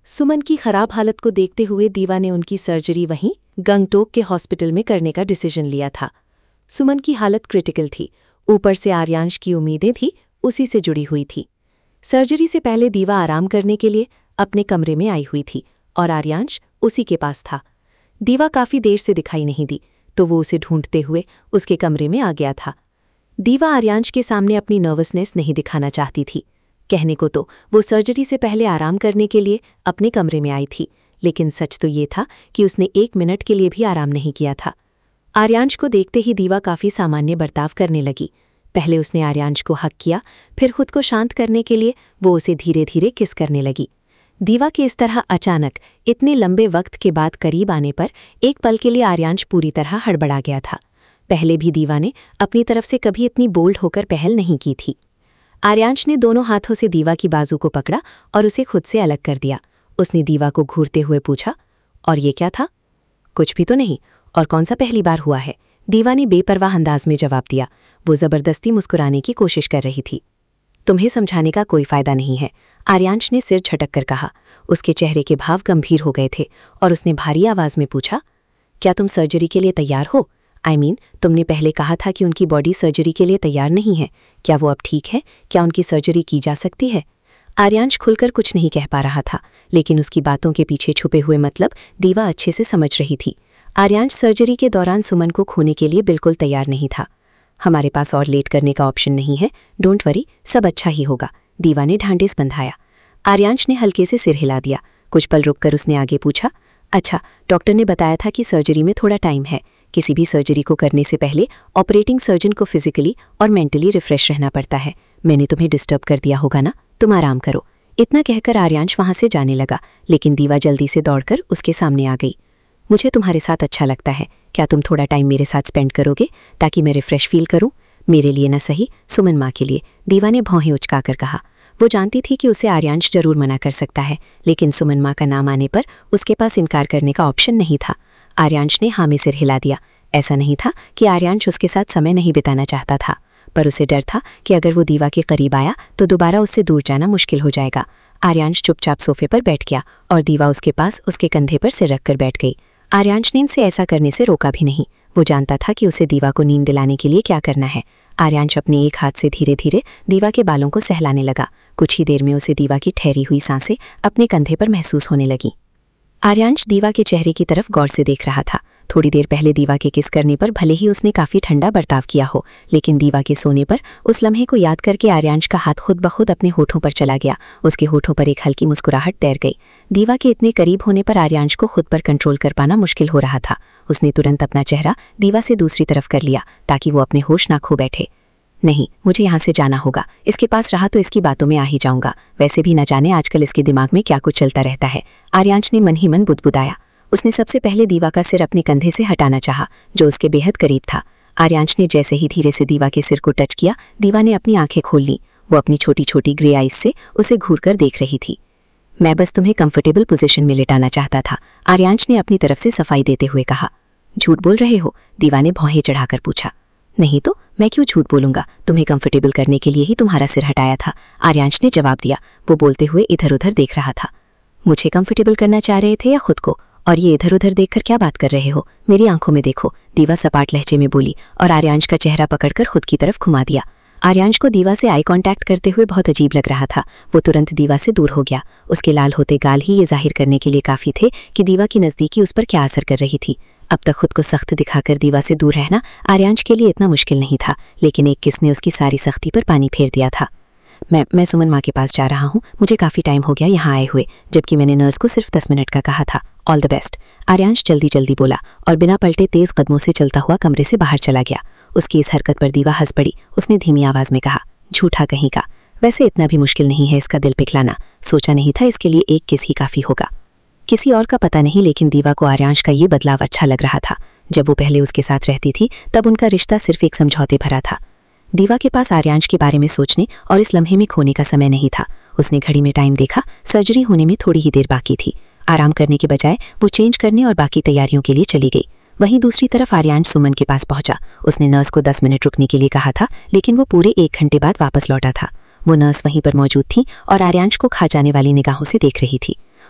सुमन की खराब हालत को देखते हुए दीवा ने उनकी सर्जरी वहीं गंगटोक के हॉस्पिटल में करने का डिसीजन लिया था। सुमन की हालत क्रिटिकल थी, ऊपर से आर्यांश की उम्मीदें थी उसी से जुड़ी हुई थी। सर्जरी से पहले दीवा आराम करने के लिए अपने कमरे में आई हुई थी और आर्यांश उसी के पास था। दीवा काफ़ी देर से दिखाई नहीं दी तो वो उसे ढूंढते हुए उसके कमरे में आ गया था। दीवा आर्यांश के सामने अपनी नर्वसनेस नहीं दिखाना चाहती थी। कहने को तो वो सर्जरी से पहले आराम करने के लिए अपने कमरे में आई थी, लेकिन सच तो ये था कि उसने 1 मिनट के लिए भी आराम नहीं किया था। आर्यांश को देखते ही दीवा काफ़ी सामान्य बर्ताव करने लगी। पहले उसने आर्यांश को हक किया, फिर खुद को शांत करने के लिए वो उसे धीरे धीरे किस करने लगी। दीवा के इस तरह अचानक इतने लंबे वक्त के बाद करीब आने पर एक पल के लिए आर्यांश पूरी तरह हड़बड़ा गया था। पहले भी दीवा ने अपनी तरफ से कभी इतनी बोल्ड होकर पहल नहीं की थी। आर्यांश ने दोनों हाथों से दीवा की बाजू को पकड़ा और उसे खुद से अलग कर दिया। उसने दीवा को घूरते हुए पूछा, और ये क्या था? कुछ भी तो नहीं, और कौन सा पहली बार हुआ है? दीवा ने बेपरवाह अंदाज में जवाब दिया। वो जबरदस्ती मुस्कुराने की कोशिश कर रही थी। तुम्हें समझाने का कोई फायदा नहीं है, आर्यांश ने सिर झटक कर कहा। उसके चेहरे के भाव गंभीर हो गए थे और उसने भारी आवाज में पूछा, क्या तुम सर्जरी के लिए तैयार हो? तुमने पहले कहा था कि उनकी बॉडी सर्जरी के लिए तैयार नहीं है। क्या वो अब ठीक है? क्या उनकी सर्जरी की जा सकती है? आर्यांश खुलकर कुछ नहीं कह पा रहा था, लेकिन उसकी बातों के पीछे छुपे हुए मतलब दीवा अच्छे से समझ रही थी। आर्यांश सर्जरी के दौरान सुमन को खोने के लिए बिल्कुल तैयार नहीं था। हमारे पास और लेट करने का ऑप्शन नहीं है, डोंट वरी, सब अच्छा ही होगा, दीवा ने ढांढेस बंधाया। आर्यांश ने हल्के से सिर हिला दिया। कुछ पल रुककर उसने आगे पूछा, अच्छा, डॉक्टर ने बताया था कि सर्जरी में थोड़ा टाइम है। किसी भी सर्जरी को करने से पहले ऑपरेटिंग सर्जन को फिजिकली और मेंटली रिफ्रेश रहना पड़ता है। मैंने तुम्हें डिस्टर्ब कर दिया होगा ना, तुम आराम करो। इतना कहकर आर्यांश वहां से जाने लगा, लेकिन दीवा जल्दी से दौड़कर उसके सामने आ गई। मुझे तुम्हारे साथ अच्छा लगता है, क्या तुम थोड़ा टाइम मेरे साथ स्पेंड करोगे ताकि मैं रिफ्रेश फील करूं? मेरे लिए न सही, सुमन माँ के लिए, दीवा ने भौहें उचकाकर कहा। वो जानती थी कि उसे आर्यांश जरूर मना कर सकता है, लेकिन सुमन माँ का नाम आने पर उसके पास इनकार करने का ऑप्शन नहीं था। आर्यांश ने हाँ में सिर हिला दिया। ऐसा नहीं था कि आर्यांश उसके साथ समय नहीं बिताना चाहता था, पर उसे डर था कि अगर वो दीवा के करीब आया तो दोबारा उससे दूर जाना मुश्किल हो जाएगा। आर्यांश चुपचाप सोफे पर बैठ गया और दीवा उसके पास उसके कंधे पर सिर रखकर बैठ गई। आर्यांश ने इनसे ऐसा करने से रोका भी नहीं। वो जानता था कि उसे दीवा को नींद दिलाने के लिए क्या करना है। आर्यांश अपने एक हाथ से धीरे धीरे दीवा के बालों को सहलाने लगा। कुछ ही देर में उसे दीवा की ठहरी हुई सांसें अपने कंधे पर महसूस होने लगी। आर्यांश दीवा के चेहरे की तरफ गौर से देख रहा था। थोड़ी देर पहले दीवा के किस करने पर भले ही उसने काफ़ी ठंडा बर्ताव किया हो, लेकिन दीवा के सोने पर उस लम्हे को याद करके आर्यांश का हाथ खुद ब खुद अपने होठों पर चला गया। उसके होठों पर एक हल्की मुस्कुराहट तैर गई। दीवा के इतने करीब होने पर आर्यांश को खुद पर कंट्रोल कर पाना मुश्किल हो रहा था। उसने तुरंत अपना चेहरा दीवा से दूसरी तरफ कर लिया ताकि वो अपने होश ना खो बैठे। नहीं, मुझे यहाँ से जाना होगा। इसके पास रहा तो इसकी बातों में आ ही जाऊंगा। वैसे भी न जाने आजकल इसके दिमाग में क्या कुछ चलता रहता है, आर्यांश ने मन ही मन बुदबुदाया। उसने सबसे पहले दीवा का सिर अपने कंधे से हटाना चाहा, जो उसके बेहद करीब था। आर्यांश ने जैसे ही धीरे से दीवा के सिर को टच किया, दीवा ने अपनी आंखें खोल ली। वो अपनी छोटी छोटी ग्रे आइज से उसे घूरकर देख रही थी। मैं बस तुम्हें कंफर्टेबल पोजीशन में लेटाना चाहता था, आर्यांश ने अपनी तरफ से सफाई देते हुए कहा। झूठ बोल रहे हो? दीवा ने भौहें चढ़ाकर पूछा। नहीं तो मैं क्यों झूठ बोलूंगा, तुम्हें कंफर्टेबल करने के लिए ही तुम्हारा सिर हटाया था, आर्यांश ने जवाब दिया। वो बोलते हुए इधर उधर देख रहा था। मुझे कंफर्टेबल करना चाह रहे थे या खुद को? और ये इधर उधर देखकर क्या बात कर रहे हो? मेरी आंखों में देखो, दीवा सपाट लहजे में बोली और आर्यांश का चेहरा पकड़कर खुद की तरफ घुमा दिया। आर्यांश को दीवा से आई कांटेक्ट करते हुए बहुत अजीब लग रहा था। वो तुरंत दीवा से दूर हो गया। उसके लाल होते गाल ही ये जाहिर करने के लिए काफी थे कि दीवा की नजदीकी उस पर क्या असर कर रही थी। अब तक खुद को सख्त दिखाकर दीवा से दूर रहना आर्यांश के लिए इतना मुश्किल नहीं था, लेकिन एक किस ने उसकी सारी सख्ती पर पानी फेर दिया था। मैं सुमन माँ के पास जा रहा हूँ, मुझे काफ़ी टाइम हो गया यहाँ आए हुए, जबकि मैंने नर्स को सिर्फ 10 मिनट का कहा था। ऑल द बेस्ट, आर्यांश जल्दी जल्दी बोला और बिना पलटे तेज कदमों से चलता हुआ कमरे से बाहर चला गया। उसकी इस हरकत पर दीवा हंस पड़ी। उसने धीमी आवाज़ में कहा, झूठा कहीं का, वैसे इतना भी मुश्किल नहीं है इसका दिल पिघलाना, सोचा नहीं था इसके लिए एक किस ही काफ़ी होगा। किसी और का पता नहीं, लेकिन दीवा को आर्यांश का ये बदलाव अच्छा लग रहा था। जब वो पहले उसके साथ रहती थी तब उनका रिश्ता सिर्फ एक समझौते भरा था। दीवा के पास आर्यांश के बारे में सोचने और इस लम्हे में खोने का समय नहीं था। उसने घड़ी में टाइम देखा, सर्जरी होने में थोड़ी ही देर बाकी थी। आराम करने के बजाय वो चेंज करने और बाकी तैयारियों के लिए चली गई। वहीं दूसरी तरफ आर्यांश सुमन के पास पहुंचा। उसने नर्स को 10 मिनट रुकने के लिए कहा था, लेकिन वो पूरे 1 घंटे बाद वापस लौटा था। वो नर्स वहीं पर मौजूद थी और आर्यांश को खा जाने वाली निगाहों से देख रही थी।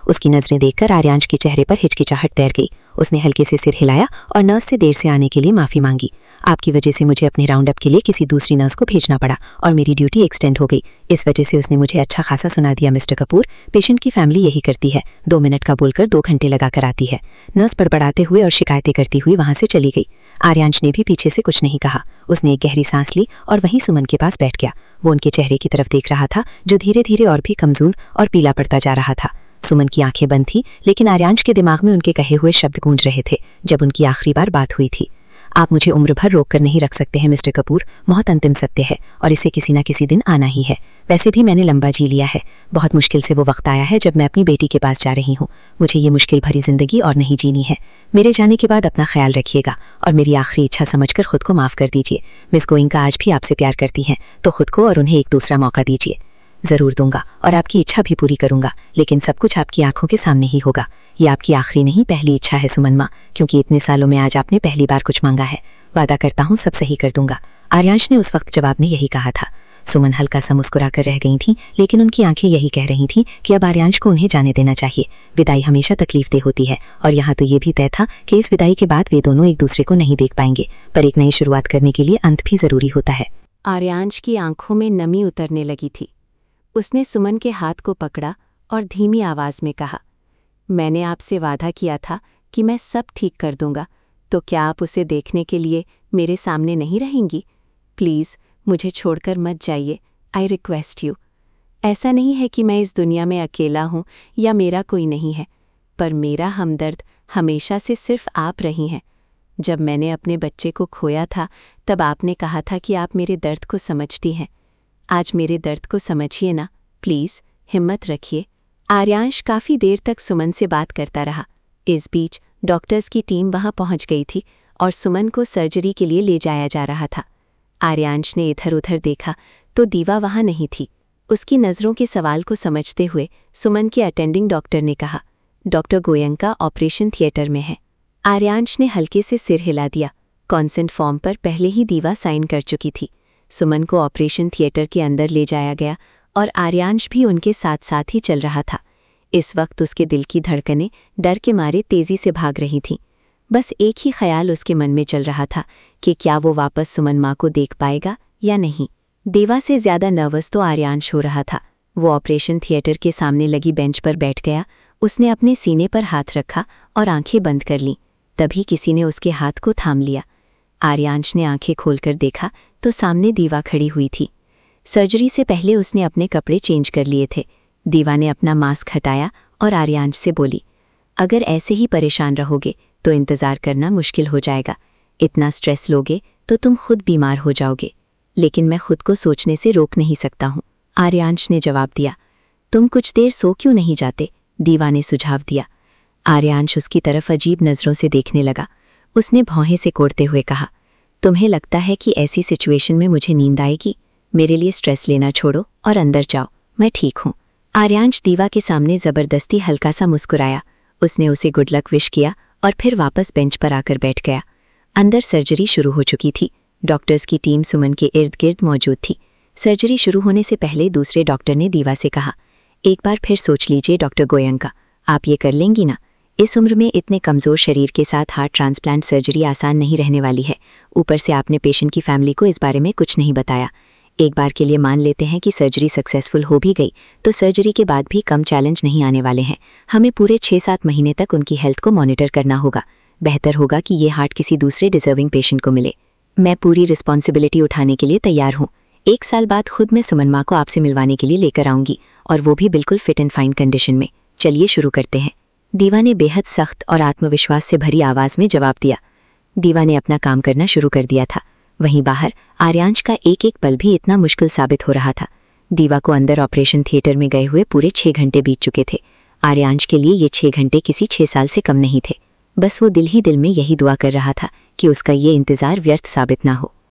उसकी नज़रें देखकर आर्यांश के चेहरे पर हिचकिचाहट तैर गई। उसने हल्के से सिर हिलाया और नर्स से देर से आने के लिए माफ़ी मांगी। आपकी वजह से मुझे अपने राउंड अप के लिए किसी दूसरी नर्स को भेजना पड़ा और मेरी ड्यूटी एक्सटेंड हो गई। इस वजह से उसने मुझे अच्छा खासा सुना दिया। मिस्टर कपूर, पेशेंट की फैमिली यही करती है, 2 मिनट का बोलकर 2 घंटे लगा कर आती है। नर्स बड़बड़ाते हुए और शिकायतें करती हुई वहां से चली गई। आर्यांश ने भी पीछे से कुछ नहीं कहा। उसने एक गहरी सांस ली और वहीं सुमन के पास बैठ गया। वो उनके चेहरे की तरफ देख रहा था, जो धीरे धीरे और भी कमजोर और पीला पड़ता जा रहा था। सुमन की आंखें बंद थी, लेकिन आर्यांश के दिमाग में उनके कहे हुए शब्द गूंज रहे थे जब उनकी आखिरी बार बात हुई थी। आप मुझे उम्र भर रोक कर नहीं रख सकते हैं मिस्टर कपूर। मौत अंतिम सत्य है और इसे किसी न किसी दिन आना ही है। वैसे भी मैंने लंबा जी लिया है। बहुत मुश्किल से वो वक्त आया है जब मैं अपनी बेटी के पास जा रही हूँ। मुझे ये मुश्किल भरी जिंदगी और नहीं जीनी है। मेरे जाने के बाद अपना ख्याल रखिएगा और मेरी आखिरी इच्छा समझकर खुद को माफ़ कर दीजिए। मिस गोइंका आज भी आपसे प्यार करती हैं, तो खुद को और उन्हें एक दूसरा मौका दीजिए। ज़रूर दूंगा और आपकी इच्छा भी पूरी करूंगा, लेकिन सब कुछ आपकी आंखों के सामने ही होगा। ये आपकी आखिरी नहीं, पहली इच्छा है सुमन माँ, क्योंकि इतने सालों में आज आपने पहली बार कुछ मांगा है। वादा करता हूँ सब सही कर दूंगा। आर्यांश ने उस वक्त जवाब में यही कहा था। सुमन हल्का सा मुस्कुरा कर रह गई थी, लेकिन उनकी आंखें यही कह रही थीं कि अब आर्यांश को उन्हें जाने देना चाहिए। विदाई हमेशा तकलीफदेह होती है और यहाँ तो ये भी तय था कि इस विदाई के बाद वे दोनों एक दूसरे को नहीं देख पाएंगे, पर एक नई शुरुआत करने के लिए अंत भी जरूरी होता है। आर्यांश की आंखों में नमी उतरने लगी थी। उसने सुमन के हाथ को पकड़ा और धीमी आवाज में कहा, मैंने आपसे वादा किया था कि मैं सब ठीक कर दूंगा, तो क्या आप उसे देखने के लिए मेरे सामने नहीं रहेंगी? प्लीज़ मुझे छोड़कर मत जाइए, आई रिक्वेस्ट यू। ऐसा नहीं है कि मैं इस दुनिया में अकेला हूँ या मेरा कोई नहीं है, पर मेरा हमदर्द हमेशा से सिर्फ आप रही हैं। जब मैंने अपने बच्चे को खोया था, तब आपने कहा था कि आप मेरे दर्द को समझती हैं। आज मेरे दर्द को समझिए ना, प्लीज़ हिम्मत रखिए। आर्यांश काफ़ी देर तक सुमन से बात करता रहा। इस बीच डॉक्टर्स की टीम वहां पहुंच गई थी और सुमन को सर्जरी के लिए ले जाया जा रहा था। आर्यांश ने इधर उधर देखा तो दीवा वहां नहीं थी। उसकी नज़रों के सवाल को समझते हुए सुमन के अटेंडिंग डॉक्टर ने कहा, डॉक्टर गोयंका ऑपरेशन थिएटर में है। आर्यांश ने हल्के से सिर हिला दिया। कॉन्सेंट फॉर्म पर पहले ही दीवा साइन कर चुकी थी। सुमन को ऑपरेशन थिएटर के अंदर ले जाया गया और आर्यांश भी उनके साथ साथ ही चल रहा था। इस वक्त उसके दिल की धड़कनें डर के मारे तेजी से भाग रही थीं। बस एक ही ख्याल उसके मन में चल रहा था कि क्या वो वापस सुमन माँ को देख पाएगा या नहीं। देवा से ज़्यादा नर्वस तो आर्यांश हो रहा था। वो ऑपरेशन थिएटर के सामने लगी बेंच पर बैठ गया। उसने अपने सीने पर हाथ रखा और आंखें बंद कर लीं। तभी किसी ने उसके हाथ को थाम लिया। आर्यांश ने आंखें खोलकर देखा तो सामने दीवा खड़ी हुई थी। सर्जरी से पहले उसने अपने कपड़े चेंज कर लिए थे। दीवा ने अपना मास्क हटाया और आर्यांश से बोली, अगर ऐसे ही परेशान रहोगे तो इंतज़ार करना मुश्किल हो जाएगा। इतना स्ट्रेस लोगे तो तुम खुद बीमार हो जाओगे। लेकिन मैं खुद को सोचने से रोक नहीं सकता हूँ, आर्यांश ने जवाब दिया। तुम कुछ देर सो क्यों नहीं जाते? दीवा ने सुझाव दिया। आर्यांश उसकी तरफ अजीब नज़रों से देखने लगा। उसने भौहें से कोड़ते हुए कहा, तुम्हें लगता है कि ऐसी सिचुएशन में मुझे नींद आएगी? मेरे लिए स्ट्रेस लेना छोड़ो और अंदर जाओ, मैं ठीक हूँ। आर्यांश दीवा के सामने ज़बरदस्ती हल्का सा मुस्कुराया। उसने उसे गुड लक विश किया और फिर वापस बेंच पर आकर बैठ गया। अंदर सर्जरी शुरू हो चुकी थी। डॉक्टर्स की टीम सुमन के इर्द गिर्द मौजूद थी। सर्जरी शुरू होने से पहले दूसरे डॉक्टर ने दीवा से कहा, एक बार फिर सोच लीजिए डॉक्टर गोयंका, आप ये कर लेंगी ना? इस उम्र में इतने कमज़ोर शरीर के साथ हार्ट ट्रांसप्लांट सर्जरी आसान नहीं रहने वाली है। ऊपर से आपने पेशेंट की फैमिली को इस बारे में कुछ नहीं बताया। एक बार के लिए मान लेते हैं कि सर्जरी सक्सेसफुल हो भी गई, तो सर्जरी के बाद भी कम चैलेंज नहीं आने वाले हैं। हमें पूरे 6-7 महीने तक उनकी हेल्थ को मॉनिटर करना होगा। बेहतर होगा कि ये हार्ट किसी दूसरे डिजर्विंग पेशेंट को मिले। मैं पूरी रिस्पॉन्सिबिलिटी उठाने के लिए तैयार हूँ। 1 साल बाद खुद मैं सुमन माँ को आपसे मिलवाने के लिए लेकर आऊँगी, और वो भी बिल्कुल फिट एंड फाइन कंडीशन में। चलिए शुरू करते हैं। दीवा ने बेहद सख्त और आत्मविश्वास से भरी आवाज़ में जवाब दिया। दीवा ने अपना काम करना शुरू कर दिया था। वहीं बाहर आर्यांश का एक एक पल भी इतना मुश्किल साबित हो रहा था। दीवा को अंदर ऑपरेशन थिएटर में गए हुए पूरे 6 घंटे बीत चुके थे। आर्यांश के लिए ये 6 घंटे किसी 6 साल से कम नहीं थे। बस वो दिल ही दिल में यही दुआ कर रहा था कि उसका ये इंतज़ार व्यर्थ साबित ना हो।